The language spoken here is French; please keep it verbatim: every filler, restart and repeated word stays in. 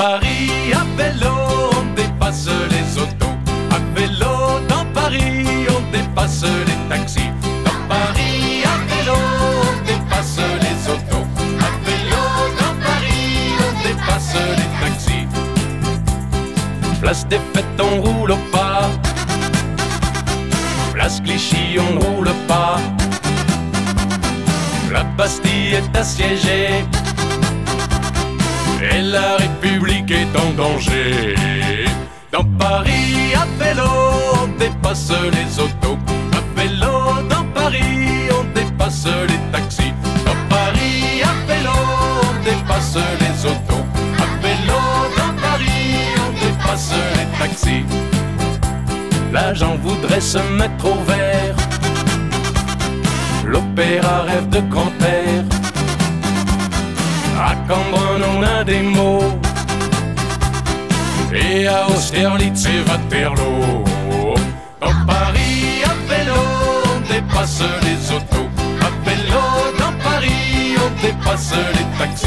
Paris, à vélo, on dépasse les autos. À vélo, dans Paris, on dépasse les taxis. Dans Paris, à vélo, on dépasse les autos. À vélo, dans Paris, on dépasse les taxis. Place des fêtes, on roule au pas. Place Clichy, on roule pas. La Bastille est assiégée et la République est en danger. Dans Paris, à vélo, on dépasse les autos. À vélo, dans Paris, on dépasse les taxis. Dans Paris, à vélo, on dépasse les autos. À vélo, dans Paris, on dépasse les taxis. L'agent voudrait se mettre au vert. L'opéra rêve de grand air. À Cambronne on a des mots. Et à Austerlitz et Waterloo. Dans Paris, à vélo, on dépasse les autos. À vélo, dans Paris, on dépasse les taxis.